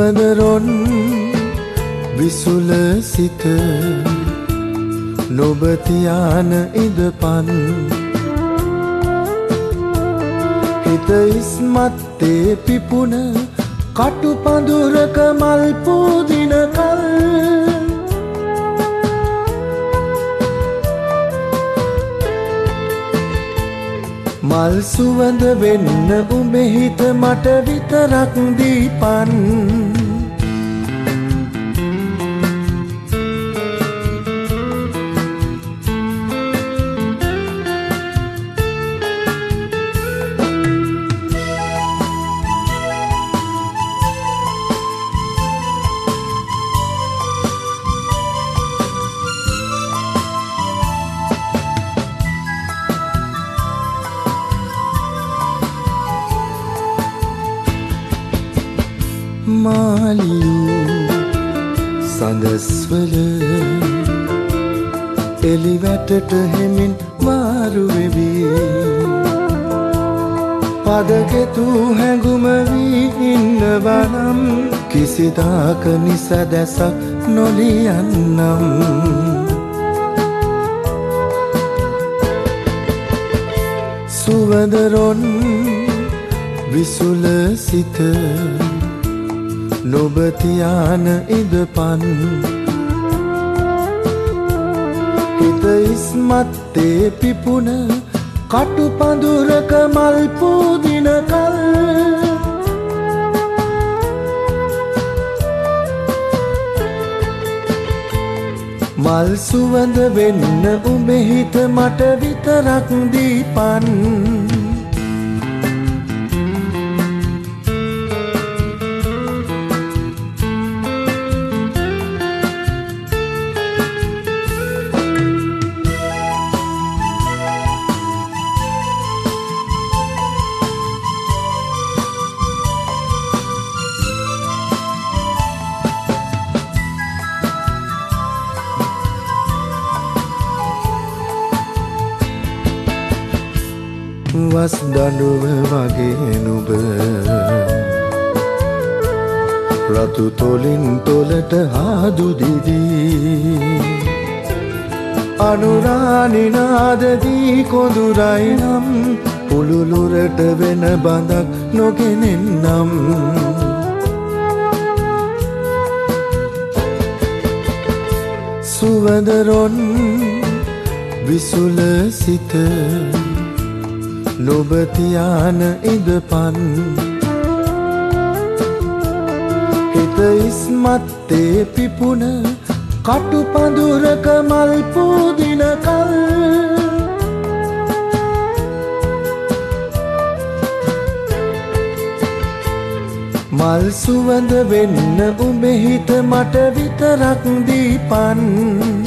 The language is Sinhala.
සුවඳරොන් විසුල සිත නොබ තියාන ඉදපන් හිත ඉස්මත්තේ පිපුන කටු පඳුරක මල් පූදින කල් මල් සුවඳ වෙන්න උඹේ හිත මට විතරක් දීපන් මාලියු සඳස්වල එලිවැටට හෙමින් මාරු වෙවි පදගෙතු හැඟුම වී ඉන්නවනම් කිසිදාක නිසැදැසක් නොලියන්නම් සුවඳරොන් විසුල සිත නොබ තියාන ඉදපන් හිත ඉස්මත්තේ පිපුන කටු පඳුරක මල් පූදින කල් මල් සුවඳ වෙන්න උඹේ හිත මට විතරක් දීපන් වස් දඬුව වගේ නුඹ රතු තොලින් තොලට හාදු දිදී අනුරානිනාදදී කොඳුරයි නම් පුළුලුරට වෙන බඳක් නොගෙනෙන්නම් සුවඳරොන් විසුල සිත නොබ තියාන ඉදපන් හිත ඉස්මත්තේ පිපුන කටු පඳුරක මල් පූදින කල් මල් සුවඳ වෙන්න උඹේ හිත මට විතරක් දීපන්